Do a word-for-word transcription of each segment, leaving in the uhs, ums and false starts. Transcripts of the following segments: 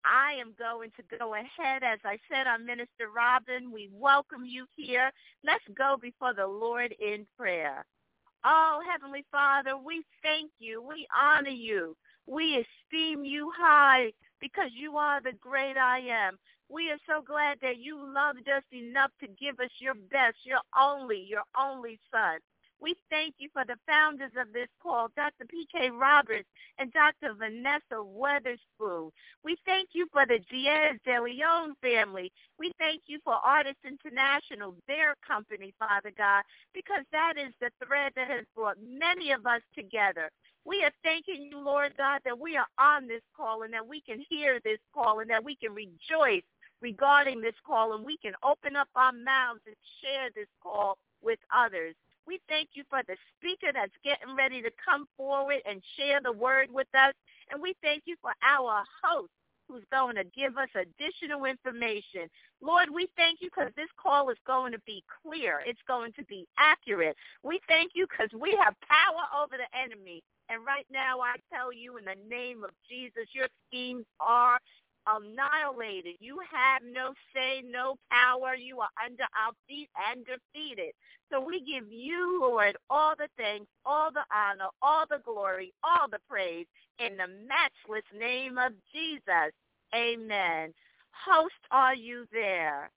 I am going to go ahead. As I said, I'm Minister Robin. We welcome you here. Let's go before the Lord in prayer. Oh, Heavenly Father, we thank you. We honor you. We esteem you high because you are the great I am. We are so glad that you loved us enough to give us your best, your only, your only Son. We thank you for the founders of this call, Doctor P K Roberts and Doctor Vanessa Weatherspoon. We thank you for the Diaz de Leon family. We thank you for Artists International, their company, Father God, because that is the thread that has brought many of us together. We are thanking you, Lord God, that we are on this call and that we can hear this call and that we can rejoice regarding this call and we can open up our mouths and share this call with others. We thank you for the speaker that's getting ready to come forward and share the word with us. And we thank you for our host who's going to give us additional information. Lord, we thank you because this call is going to be clear. It's going to be accurate. We thank you because we have power over the enemy. And right now I tell you in the name of Jesus, your schemes are annihilated. You have no say, no power. You are under our feet and defeated. So we give you, Lord, all the thanks, all the honor, all the glory, all the praise in the matchless name of Jesus. Amen. Host, are you there?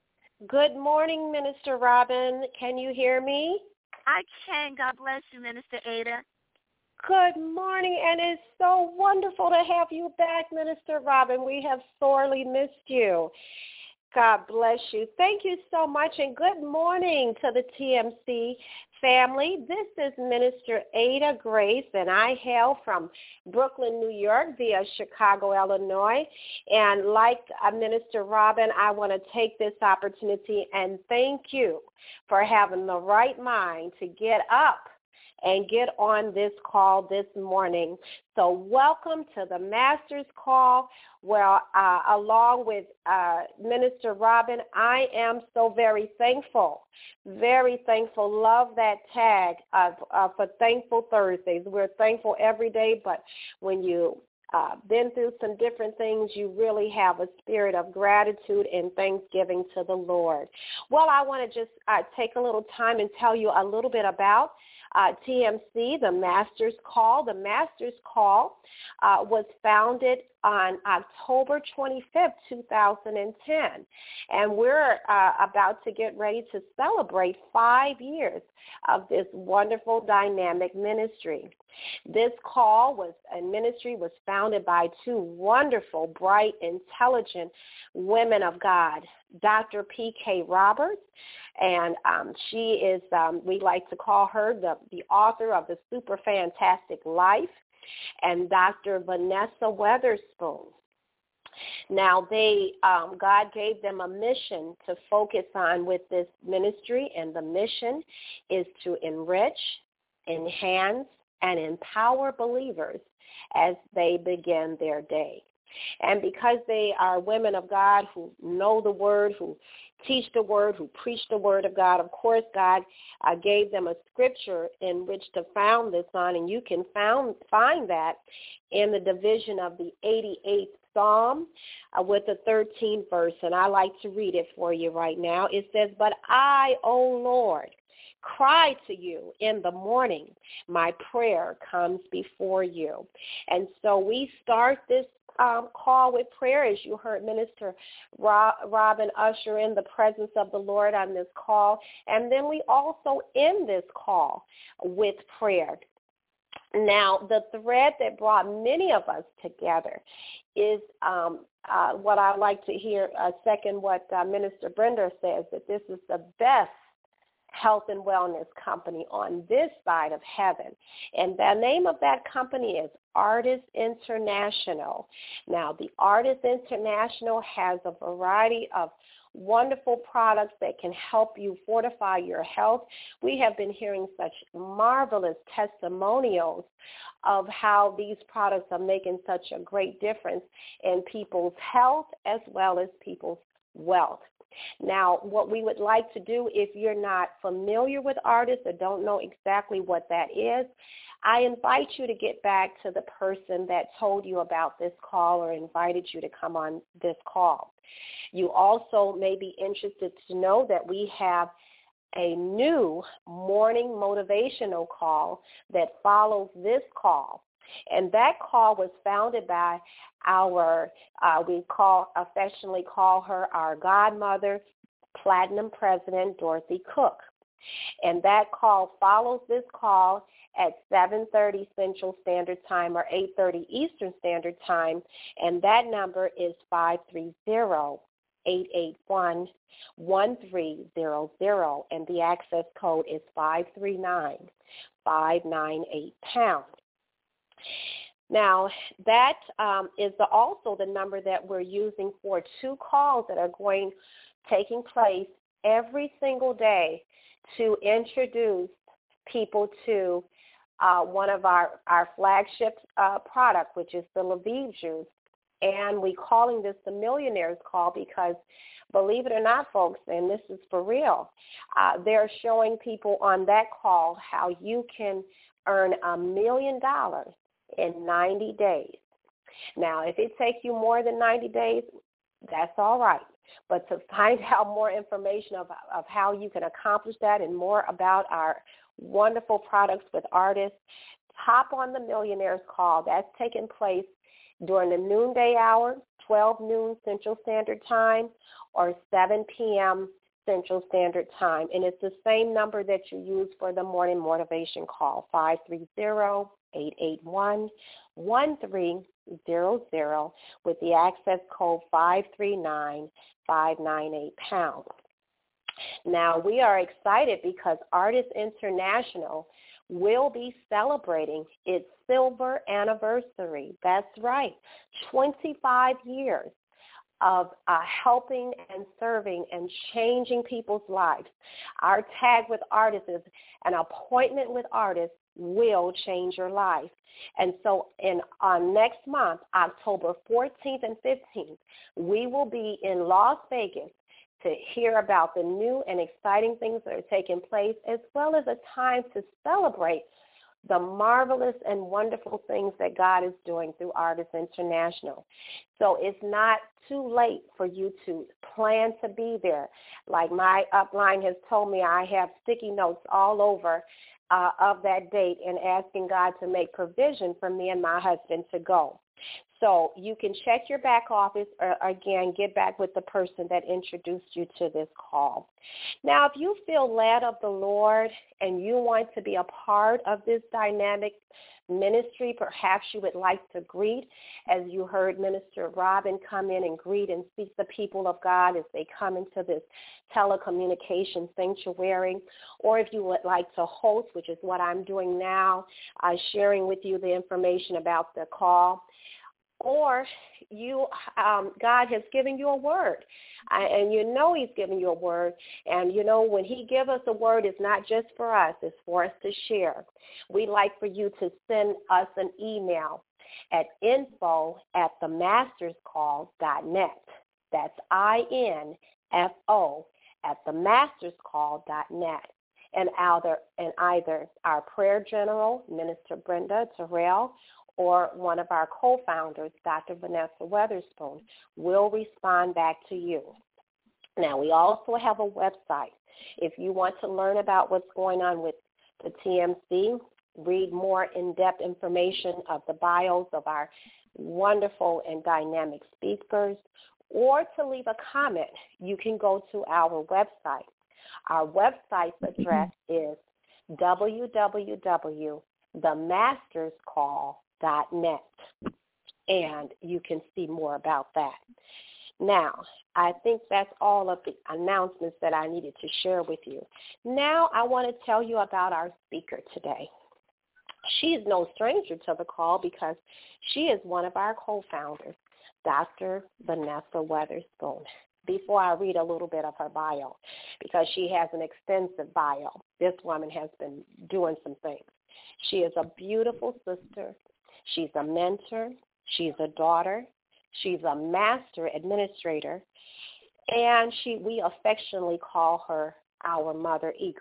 Good morning, Minister Robin. Can you hear me? I can. God bless you, Minister Ada. Good morning, and it's so wonderful to have you back, Minister Robin. We have sorely missed you. God bless you. Thank you so much, and good morning to the T M C family. This is Minister Ada Grace, and I hail from Brooklyn, New York via Chicago, Illinois. And like uh, Minister Robin, I want to take this opportunity and thank you for having the right mind to get up and get on this call this morning. So welcome to the Master's Call, where uh, along with uh, Minister Robin, I am so very thankful, very thankful. Love that tag of, uh, for Thankful Thursdays. We're thankful every day, but when you Uh, been through some different things, you really have a spirit of gratitude and thanksgiving to the Lord. Well, I want to just uh, take a little time and tell you a little bit about uh, T M C, the Master's Call. The Master's Call uh, was founded on October twenty-fifth, two thousand ten, and we're uh, about to get ready to celebrate five years of this wonderful dynamic ministry. This call was a ministry was founded by two wonderful, bright, intelligent women of God, Doctor P K Roberts, and um, she is, um, we like to call her the, the author of The Super Fantastic Life, and Doctor Vanessa Weatherspoon. Now, they, um, God gave them a mission to focus on with this ministry, and the mission is to enrich, enhance, and empower believers as they begin their day. And because they are women of God who know the word, who teach the word, who preach the word of God, of course, God uh, gave them a scripture in which to found this on, and you can found, find that in the division of the eighty-eighth Psalm uh, with the thirteenth verse, and I like to read it for you right now. It says, "But I, O Lord, cry to you in the morning. My prayer comes before you." And so we start this um, call with prayer, as you heard Minister Robin usher in the presence of the Lord on this call. And then we also end this call with prayer. Now, the thread that brought many of us together is um, uh, what I like to hear, uh, second what uh, Minister Brenda says, that this is the best health and wellness company on this side of heaven. And the name of that company is Artists International. Now, the Artists International has a variety of wonderful products that can help you fortify your health. We have been hearing such marvelous testimonials of how these products are making such a great difference in people's health as well as people's wealth. Now, what we would like to do, if you're not familiar with Artists or don't know exactly what that is, I invite you to get back to the person that told you about this call or invited you to come on this call. You also may be interested to know that we have a new morning motivational call that follows this call. And that call was founded by our, uh, we call affectionately call her our godmother, Platinum President Dorothy Cook. And that call follows this call at seven thirty Central Standard Time or eight thirty Eastern Standard Time, and that number is five three zero, eight eight one, one three zero zero, and the access code is five three nine, five nine eight pound. Now, that um, is the, also the number that we're using for two calls that are going taking place every single day to introduce people to uh, one of our, our flagship uh, product, which is the Lviv juice. And we're calling this the Millionaire's Call because, believe it or not, folks, and this is for real, uh, they're showing people on that call how you can earn a million dollars in ninety days. Now, if it takes you more than ninety days, that's all right. But to find out more information of, of how you can accomplish that and more about our wonderful products with artists, hop on the Millionaire's Call. That's taking place during the noonday hour, twelve noon Central Standard Time, or seven p.m. Central Standard Time. And it's the same number that you use for the morning motivation call, five three zero, eight eight one, one three zero zero, with the access code five three nine, five nine eight pound. Now, we are excited because Artists International will be celebrating its silver anniversary. That's right, twenty-five years of uh, helping and serving and changing people's lives. Our tag with artists is an appointment with artists will change your life. And so in uh, next month, October fourteenth and fifteenth, we will be in Las Vegas to hear about the new and exciting things that are taking place, as well as a time to celebrate the marvelous and wonderful things that God is doing through Artists International. So it's not too late for you to plan to be there. Like my upline has told me, I have sticky notes all over uh, of that date and asking God to make provision for me and my husband to go. So you can check your back office or, again, get back with the person that introduced you to this call. Now, if you feel led of the Lord and you want to be a part of this dynamic ministry, perhaps you would like to greet, as you heard Minister Robin come in and greet and speak the people of God as they come into this telecommunication sanctuary, or if you would like to host, which is what I'm doing now, uh, sharing with you the information about the call, or you, um, God has given you a word, uh, and you know he's given you a word, and you know when he gives us a word, it's not just for us, it's for us to share. We'd like for you to send us an email at info at the masters call dot net. That's I N F O at the masters call dot net. And either, and either our prayer general, Minister Brenda Terrell, or one of our co-founders, Doctor Vanessa Weatherspoon, will respond back to you. Now, we also have a website. If you want to learn about what's going on with the T M C, read more in-depth information of the bios of our wonderful and dynamic speakers, or to leave a comment, you can go to our website. Our website's address is w w w dot the masters call dot net, and you can see more about that. Now, I think that's all of the announcements that I needed to share with you. Now I want to tell you about our speaker today. She is no stranger to the call because she is one of our co-founders, Doctor Vanessa Weatherspoon. Before I read a little bit of her bio, because she has an extensive bio, this woman has been doing some things. She is a beautiful sister. She's a mentor. She's a daughter. She's a master administrator. And she, we affectionately call her our mother eagle.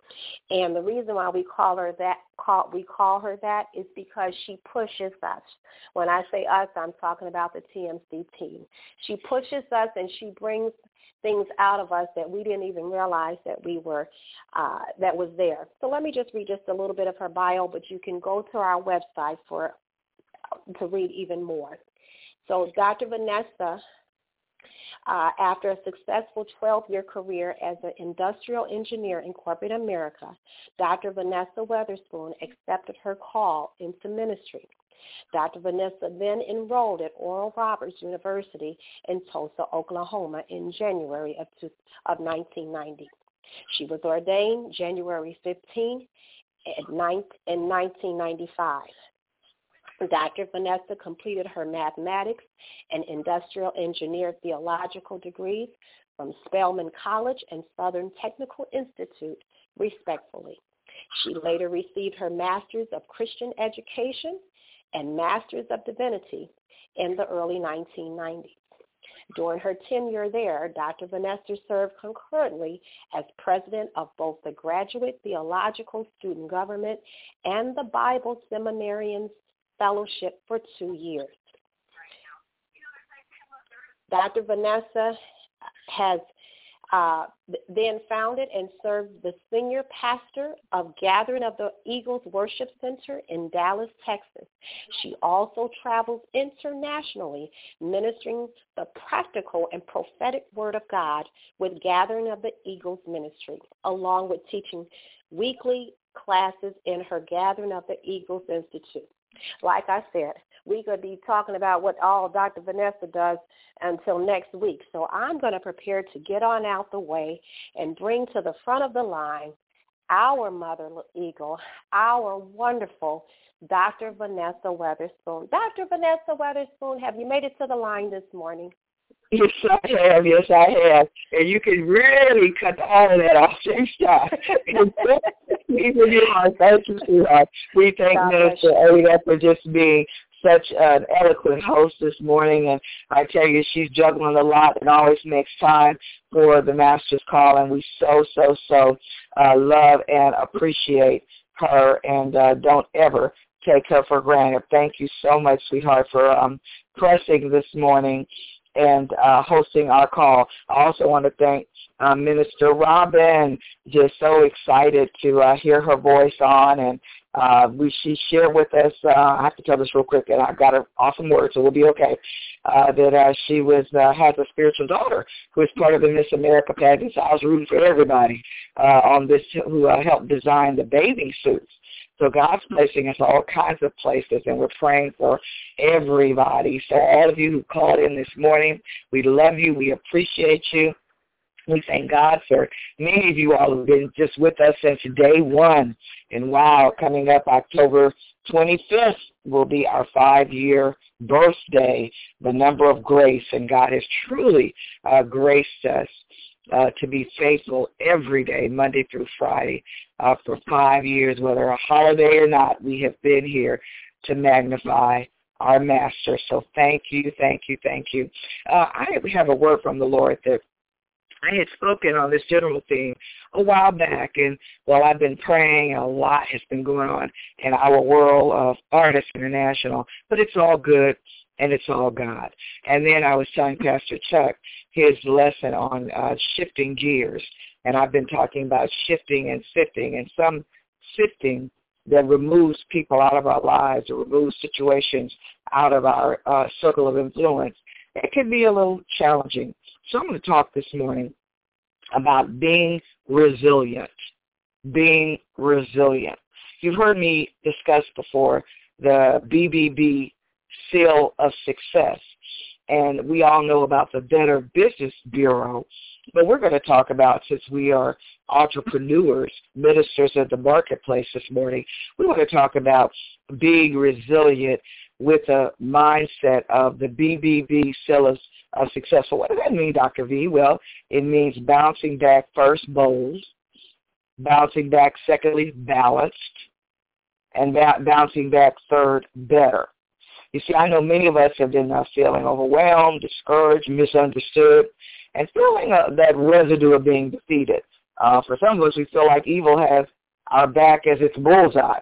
And the reason why we call her that, call, we call her that is because she pushes us. When I say us, I'm talking about the T M C team. She pushes us and she brings things out of us that we didn't even realize that we were, uh, that was there. So let me just read just a little bit of her bio, but you can go to our website for to read even more. So Doctor Vanessa, Uh, after a successful twelve-year career as an industrial engineer in corporate America, Doctor Vanessa Weatherspoon accepted her call into ministry. Doctor Vanessa then enrolled at Oral Roberts University in Tulsa, Oklahoma in January of, two, of nineteen ninety. She was ordained January fifteenth in nineteen ninety-five. Doctor Vanessa completed her mathematics and industrial engineer theological degrees from Spelman College and Southern Technical Institute, respectively. She later received her Master's of Christian Education and Master's of Divinity in the early nineteen nineties. During her tenure there, Doctor Vanessa served concurrently as president of both the Graduate Theological Student Government and the Bible Seminarians Fellowship for two years. Doctor Vanessa has uh, then founded and served the senior pastor of Gathering of the Eagles Worship Center in Dallas, Texas. She also travels internationally, ministering the practical and prophetic word of God with Gathering of the Eagles Ministry, along with teaching weekly classes in her Gathering of the Eagles Institute. Like I said, we could be talking about what all Doctor Vanessa does until next week. So I'm going to prepare to get on out the way and bring to the front of the line our mother eagle, our wonderful Doctor Vanessa Weatherspoon. Doctor Vanessa Weatherspoon, have you made it to the line this morning? Yes, I have. Yes, I have. And you can really cut all of that off. Thank you, sweetheart. We thank God Minister Ada for just being such an eloquent host this morning. And I tell you, she's juggling a lot and always makes time for the Master's Call. And we so, so, so uh, love and appreciate her, and uh, don't ever take her for granted. Thank you so much, sweetheart, for um, pressing this morning and uh, hosting our call. I also want to thank uh, Minister Robin. Just so excited to uh, hear her voice on, and uh, we she shared with us. Uh, I have to tell this real quick, and I've got an awesome word, so we'll be okay. Uh, that uh, she was uh, has a spiritual daughter who is part of the Miss America pageant. So I was rooting for everybody uh, on this who uh, helped design the bathing suits. So God's placing us all kinds of places, and we're praying for everybody. So all of you who called in this morning, we love you. We appreciate you. We thank God for many of you all who have been just with us since day one. And wow, coming up October twenty-fifth will be our five-year birthday, the number of grace. And God has truly uh, graced us Uh, to be faithful every day, Monday through Friday, uh, for five years, whether a holiday or not. We have been here to magnify our Master. So thank you, thank you, thank you. Uh, I have a word from the Lord that I had spoken on this general theme a while back, and while I've been praying, a lot has been going on in our world of Artists International, but it's all good. And it's all God. And then I was telling Pastor Chuck his lesson on uh, shifting gears. And I've been talking about shifting and sifting, and some sifting that removes people out of our lives or removes situations out of our uh, circle of influence. It can be a little challenging. So I'm going to talk this morning about being resilient, being resilient. You've heard me discuss before the B B B seal of success, and we all know about the Better Business Bureau, but we're going to talk about, since we are entrepreneurs, ministers of the marketplace this morning, we want to talk about being resilient with a mindset of the B B B seal of, of success. So what does that mean, Doctor V? Well, it means bouncing back first, bold, bouncing back secondly, balanced, and ba- bouncing back third, better. You see, I know many of us have been uh, feeling overwhelmed, discouraged, misunderstood, and feeling uh, that residue of being defeated. Uh, for some of us, we feel like evil has our back as its bullseye,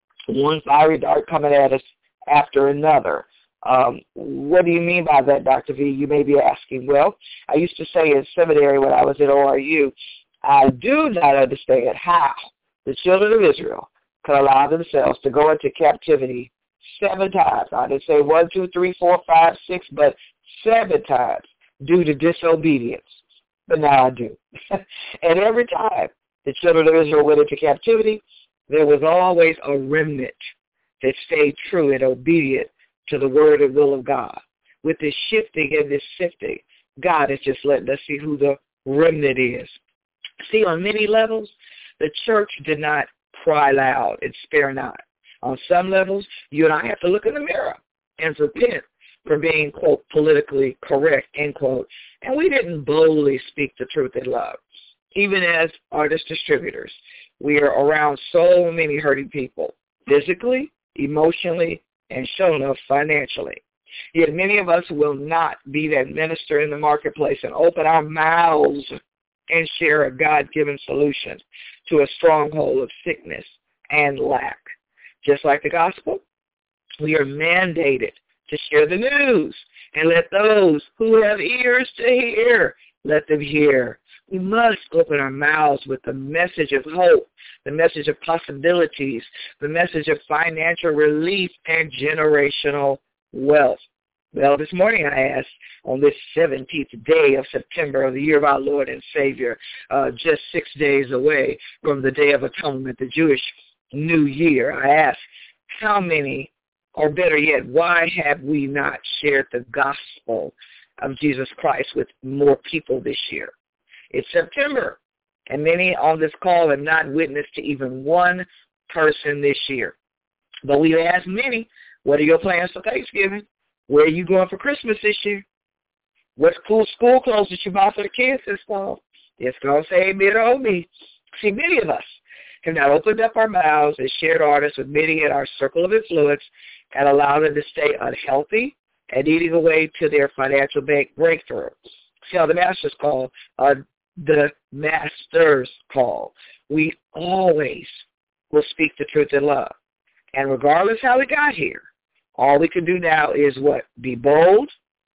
one fiery dart coming at us after another. Um, what do you mean by that, Doctor V? You may be asking. Well, I used to say in seminary when I was at O R U, I do not understand how the children of Israel could allow themselves to go into captivity seven times. I didn't say one, two, three, four, five, six, but seven times due to disobedience. But now I do. And every time the children of Israel went into captivity, there was always a remnant that stayed true and obedient to the word and will of God. With this shifting and this sifting, God is just letting us see who the remnant is. See, on many levels, the church did not cry loud and spare not. On some levels, you and I have to look in the mirror and repent for being, quote, politically correct, end quote. And we didn't boldly speak the truth in love. Even as artist distributors, we are around so many hurting people, physically, emotionally, and show enough financially. Yet many of us will not be that minister in the marketplace and open our mouths and share a God-given solution to a stronghold of sickness and lack. Just like the gospel, we are mandated to share the news and let those who have ears to hear, let them hear. We must open our mouths with the message of hope, the message of possibilities, the message of financial relief and generational wealth. Well, this morning I asked, on this seventeenth day of September of the year of our Lord and Savior, uh, just six days away from the Day of Atonement, the Jewish New Year, I asked, how many, or better yet, why have we not shared the gospel of Jesus Christ with more people this year? It's September, and many on this call have not witnessed to even one person this year. But we've asked many, what are your plans for Thanksgiving? Where are you going for Christmas this year? What cool school clothes did you buy for the kids this fall? It's going to say amen or me. See, many of us have not opened up our mouths and shared artists with many in our circle of influence and allowed them to stay unhealthy and eating away to their financial breakthrough. See how the master's call, uh, the master's call. We always will speak the truth in love. And regardless how we got here, all we can do now is what? Be bold,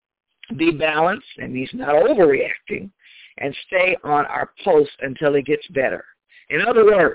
be balanced, and means not overreacting, and stay on our post until it gets better. In other words,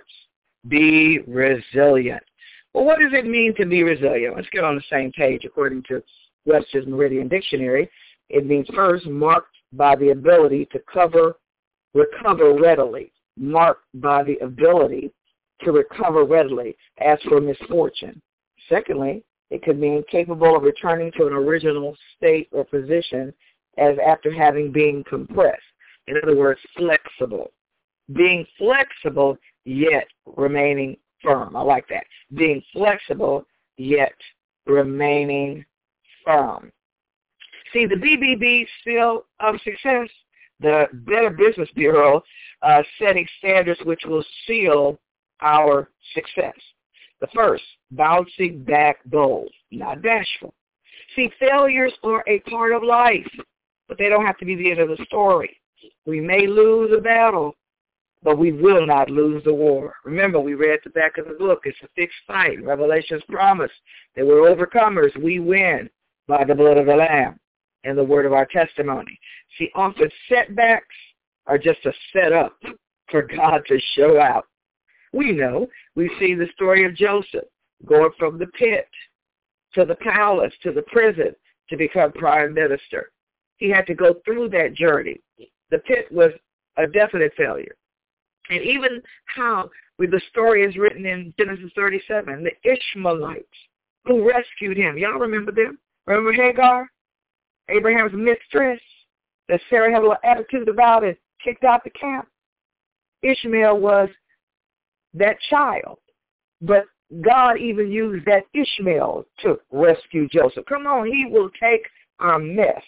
be resilient. Well, what does it mean to be resilient? Let's get on the same page. According to Webster's Meridian Dictionary, it means first, marked by the ability to cover, recover readily, marked by the ability to recover readily as for misfortune. Secondly, it could mean capable of returning to an original state or position as after having been compressed. In other words, flexible. Being flexible, yet remaining firm. I like that. Being flexible, yet remaining firm. See, the B B B Seal of Success, the Better Business Bureau, uh, setting standards which will seal our success. The first, bouncing back bold, not bashful. See, failures are a part of life, but they don't have to be the end of the story. We may lose a battle, but we will not lose the war. Remember, we read the back of the book. It's a fixed fight. Revelation's promise that we're overcomers. We win by the blood of the Lamb and the word of our testimony. See, often setbacks are just a setup for God to show out. We know, we've seen the story of Joseph going from the pit to the palace to the prison to become prime minister. He had to go through that journey. The pit was a definite failure. And even how with the story is written in Genesis thirty-seven, the Ishmaelites who rescued him. Y'all remember them? Remember Hagar, Abraham's mistress, that Sarah had a little attitude about and kicked out the camp? Ishmael was that child. But God even used that Ishmael to rescue Joseph. Come on, he will take our mess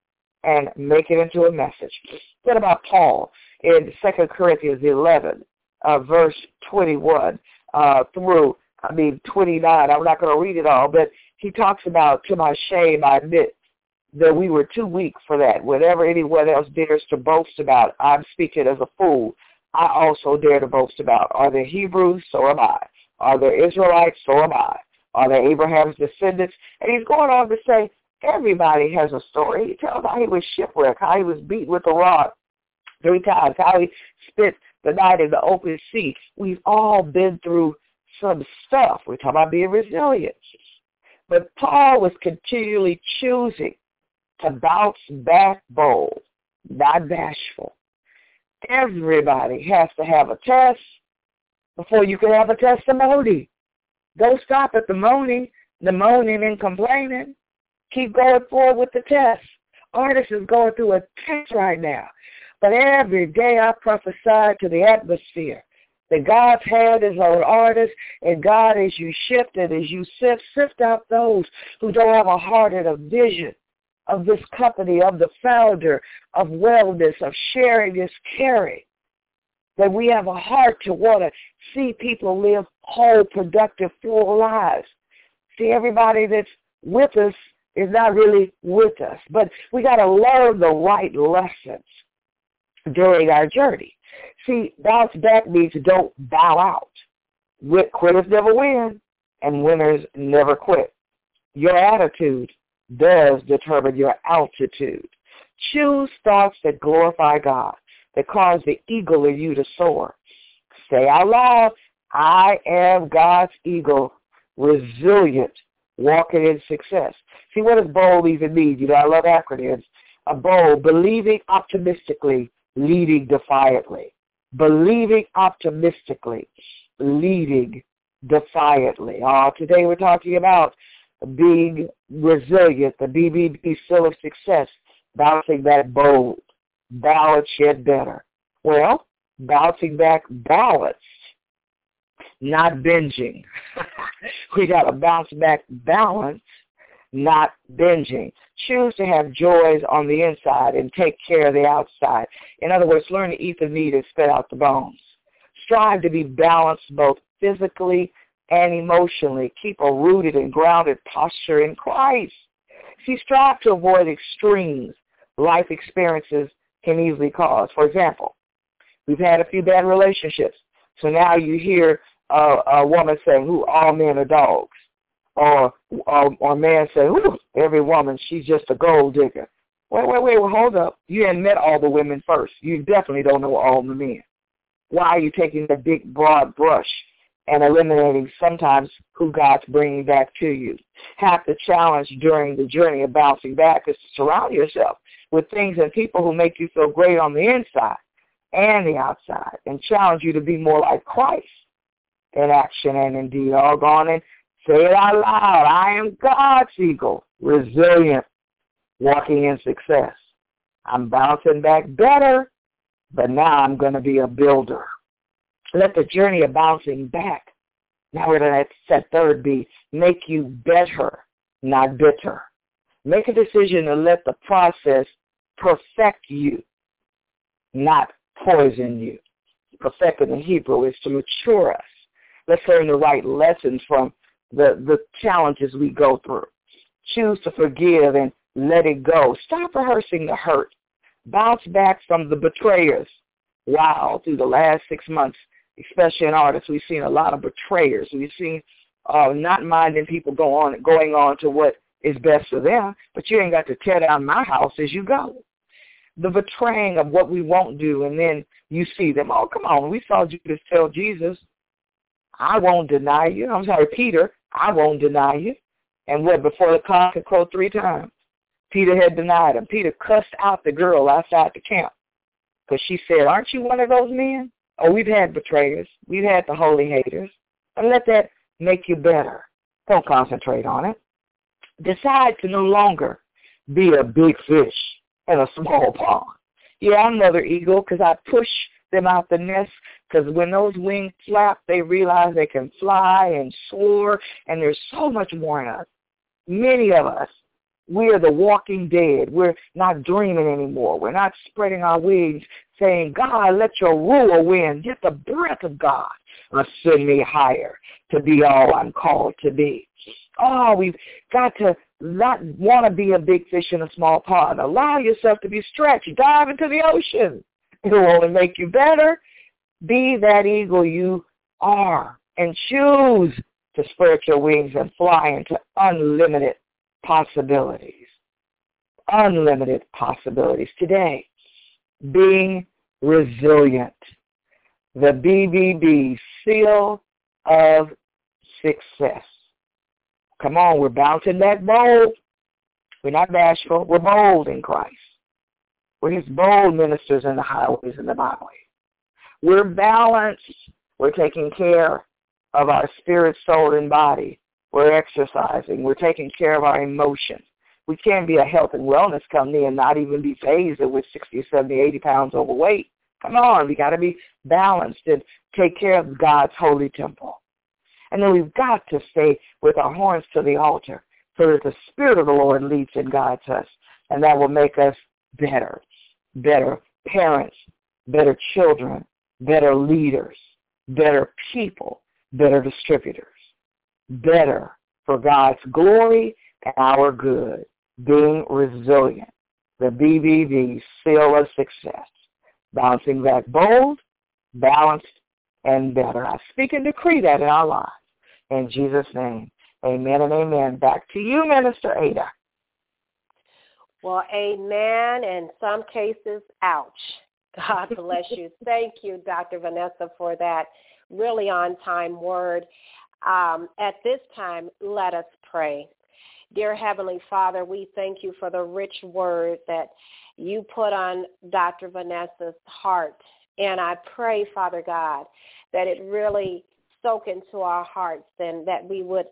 and make it into a message. What about Paul in Second Corinthians eleven, uh, verse twenty-one uh, through, I mean, twenty-nine. I'm not going to read it all, but he talks about, to my shame, I admit that we were too weak for that. Whatever anyone else dares to boast about, I'm speaking as a fool. I also dare to boast about. Are there Hebrews? So am I. Are there Israelites? So am I. Are there Abraham's descendants? And he's going on to say, everybody has a story. He tells how he was shipwrecked, how he was beat with a rod three times, how he spent the night in the open sea. We've all been through some stuff. We're talking about being resilient. But Paul was continually choosing to bounce back bold, not bashful. Everybody has to have a test before you can have a testimony. Don't stop at the moaning, the moaning and complaining. Keep going forward with the test. Artist is going through a test right now. But every day I prophesy to the atmosphere that God's hand is on artists, and God, as you shift and as you sift, sift out those who don't have a heart and a vision of this company, of the founder, of wellness, of sharing is caring. That we have a heart to want to see people live whole, productive, full lives. See, everybody that's with us is not really with us. But we got to learn the right lessons during our journey. See, bounce back means don't bow out. Quitters never win, and winners never quit. Your attitude does determine your altitude. Choose thoughts that glorify God, that cause the eagle in you to soar. Say out loud, I am God's eagle, resilient, walking in success. See, what does bold even mean? You know, I love acronyms. A bold, believing optimistically, leading defiantly. Believing optimistically, leading defiantly. Oh, today we're talking about being resilient, the B B B seal of success, bouncing back bold, balanced yet better. Well, bouncing back balanced, not binging. We got to bounce back balanced, not binging. Choose to have joys on the inside and take care of the outside. In other words, learn to eat the meat and spit out the bones. Strive to be balanced both physically and emotionally. Keep a rooted and grounded posture in Christ. See, strive to avoid extremes life experiences can easily cause. For example, we've had a few bad relationships. So now you hear uh, a woman saying, "Who all men are dogs," or or, or a man saying, "Ooh, every woman, she's just a gold digger." Wait, wait, wait, well, hold up. You hadn't met all the women first. You definitely don't know all the men. Why are you taking the big, broad brush and eliminating sometimes who God's bringing back to you? Half the challenge during the journey of bouncing back is to surround yourself with things and people who make you feel great on the inside and the outside, and challenge you to be more like Christ in action and in deed. All gone and say it out loud. I am God's eagle, resilient, walking in success. I'm bouncing back better, but now I'm going to be a builder. Let the journey of bouncing back, now we're going to set third B, make you better, not bitter. Make a decision to let the process perfect you, not poison you. Perfect in Hebrew is to mature us. Let's learn the right lessons from the, the challenges we go through. Choose to forgive and let it go. Stop rehearsing the hurt. Bounce back from the betrayers. Wow, through the last six months, especially in artists, we've seen a lot of betrayers. We've seen uh, not minding people go on, going on to what is best for them, but you ain't got to tear down my house as you go. The betraying of what we won't do, and then you see them. Oh, come on. We saw Judas tell Jesus, I won't deny you. I'm sorry, Peter, I won't deny you. And what, before the cock had crowed three times, Peter had denied him. Peter cussed out the girl outside the camp because she said, aren't you one of those men? Oh, we've had betrayers. We've had the holy haters. And let that make you better. Don't concentrate on it. Decide to no longer be a big fish in a small pond. Yeah, I'm another eagle because I push them out the nest, because when those wings flap, they realize they can fly and soar, and there's so much more in us. Many of us, we're the walking dead. We're not dreaming anymore. We're not spreading our wings saying, God, let your ruler wind, get the breath of God, ascend me higher to be all I'm called to be. Oh, we've got to not want to be a big fish in a small pond. Allow yourself to be stretched. Dive into the ocean. It will only make you better. Be that eagle you are and choose to spread your wings and fly into unlimited possibilities. Unlimited possibilities. Today, being resilient. The B B B, seal of success. Come on, we're bouncing that bold. We're not bashful. We're bold in Christ. We're his bold ministers in the highways and the byways. We're balanced. We're taking care of our spirit, soul, and body. We're exercising. We're taking care of our emotions. We can't be a health and wellness company and not even be phased with sixty, seventy, eighty pounds overweight. Come on, we got to be balanced and take care of God's holy temple. And then we've got to stay with our horns to the altar so that the Spirit of the Lord leads and guides us. And that will make us better, better parents, better children, better leaders, better people, better distributors, better for God's glory and our good, being resilient. The B B B, seal of success. Bouncing back bold, balanced, and better. I speak and decree that in our lives. In Jesus' name, amen and amen. Back to you, Minister Ada. Well, amen. In some cases, ouch. God bless you. Thank you, Doctor Vanessa, for that really on-time word. Um, at this time, let us pray. Dear Heavenly Father, we thank you for the rich word that you put on Doctor Vanessa's heart. And I pray, Father God, that it really soak into our hearts and that we would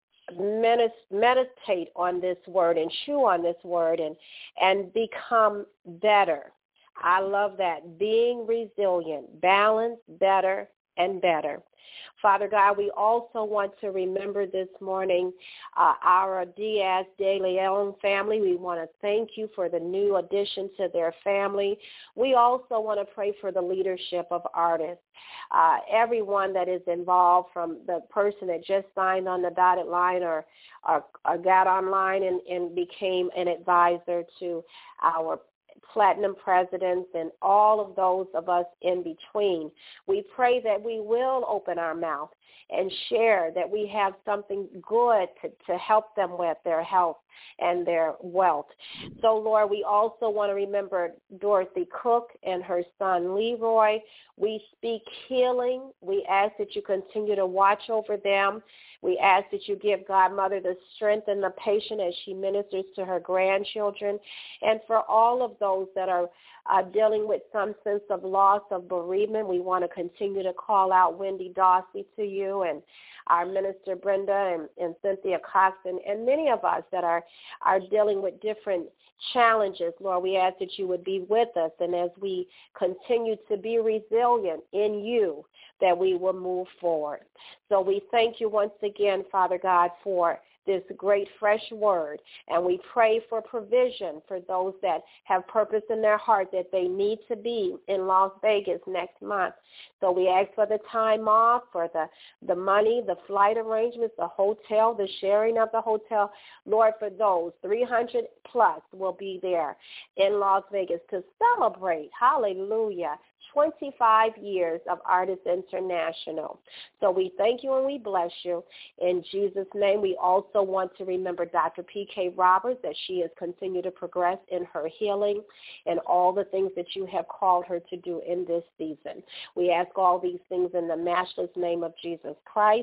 meditate on this word and chew on this word and, and become better. I love that. Being resilient, balanced, better, and better. Father God, we also want to remember this morning uh, our Diaz de Leon family. We want to thank you for the new addition to their family. We also want to pray for the leadership of artists. Uh, everyone that is involved, from the person that just signed on the dotted line or, or, or got online and, and became an advisor to our platinum presidents and all of those of us in between. We pray that we will open our mouth and share that we have something good to, to help them with their health and their wealth. So, Lord, we also want to remember Dorothy Cook and her son Leroy. We speak healing. We ask that you continue to watch over them. We ask that you give Godmother the strength and the patience as she ministers to her grandchildren. And for all of those that are uh, dealing with some sense of loss, of bereavement, we want to continue to call out Wendy Dawsey to you and our minister Brenda and, and Cynthia Cox and, and many of us that are, are dealing with different challenges. Lord, we ask that you would be with us, and as we continue to be resilient in you, that we will move forward. So we thank you once again, Father God, for this great fresh word, and we pray for provision for those that have purpose in their heart that they need to be in Las Vegas next month. So we ask for the time off, for the, the money, the flight arrangements, the hotel, the sharing of the hotel. Lord, for those, three hundred plus will be there in Las Vegas to celebrate, hallelujah, twenty-five years of Artists International. So we thank you and we bless you. In Jesus' name, we also want to remember Doctor P K Roberts, that she has continued to progress in her healing and all the things that you have called her to do in this season. We ask all these things in the matchless name of Jesus Christ.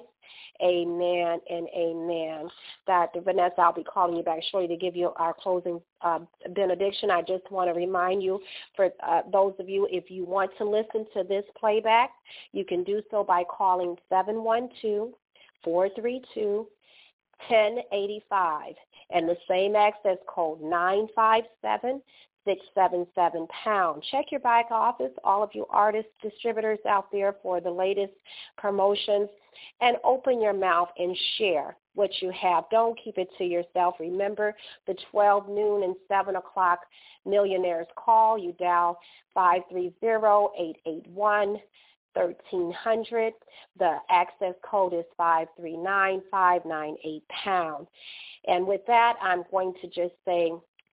Amen and amen. Doctor Vanessa, I'll be calling you back shortly to give you our closing uh, benediction. I just want to remind you, for uh, those of you, if you want to listen to this playback, you can do so by calling seven one two, four three two, one zero eight five and the same access code nine five seven, six seven seven pound. Check your back office, all of you artists, distributors out there, for the latest promotions, and open your mouth and share what you have. Don't keep it to yourself. Remember the twelve noon and seven o'clock Millionaires Call. You dial five three zero, eight eight one, thirteen hundred. The access code is five three nine, five nine eight pound. And with that, I'm going to just say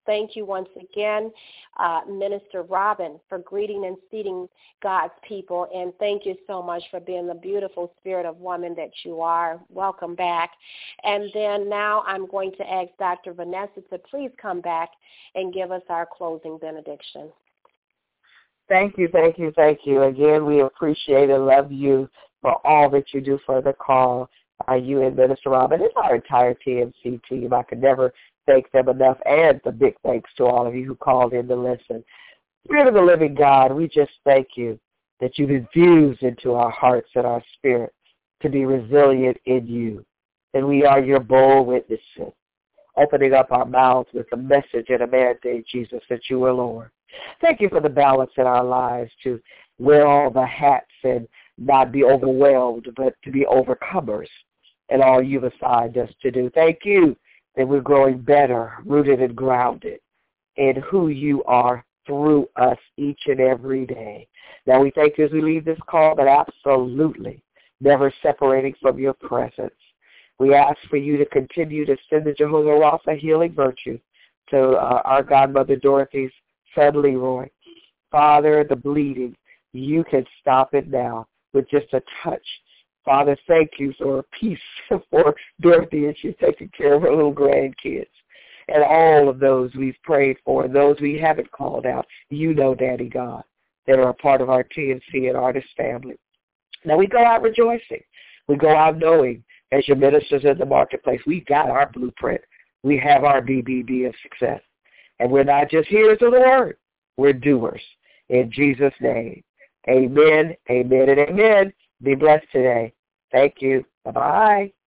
thank you once again, uh, Minister Robin, for greeting and seating God's people. And thank you so much for being the beautiful spirit of woman that you are. Welcome back. And then now I'm going to ask Doctor Vanessa to please come back and give us our closing benediction. Thank you, thank you, thank you. Again, we appreciate and love you for all that you do for the call. Uh, you and Minister Robin and our entire T M C team. I could never thank them enough, and the big thanks to all of you who called in to listen. Spirit of the living God, we just thank you that you've infused into our hearts and our spirit to be resilient in you. And we are your bold witnesses, opening up our mouths with a message and a mandate, Jesus, that you are Lord. Thank you for the balance in our lives to wear all the hats and not be overwhelmed, but to be overcomers in all you've assigned us to do. Thank you that we're growing better, rooted and grounded in who you are through us each and every day. Now we thank you as we leave this call, but absolutely never separating from your presence. We ask for you to continue to send the Jehovah Rapha healing virtue to uh, our godmother Dorothy's son Leroy. Father, the bleeding, you can stop it now with just a touch. Father, thank you for peace for Dorothy as she's taking care of her little grandkids. And all of those we've prayed for, and those we haven't called out, you know, Daddy God, that are a part of our T N C and artist family. Now we go out rejoicing. We go out knowing, as your ministers in the marketplace, we got our blueprint. We have our B B B of success. And we're not just hearers of the word. We're doers. In Jesus' name, amen, amen, and amen. Be blessed today. Thank you. Bye-bye.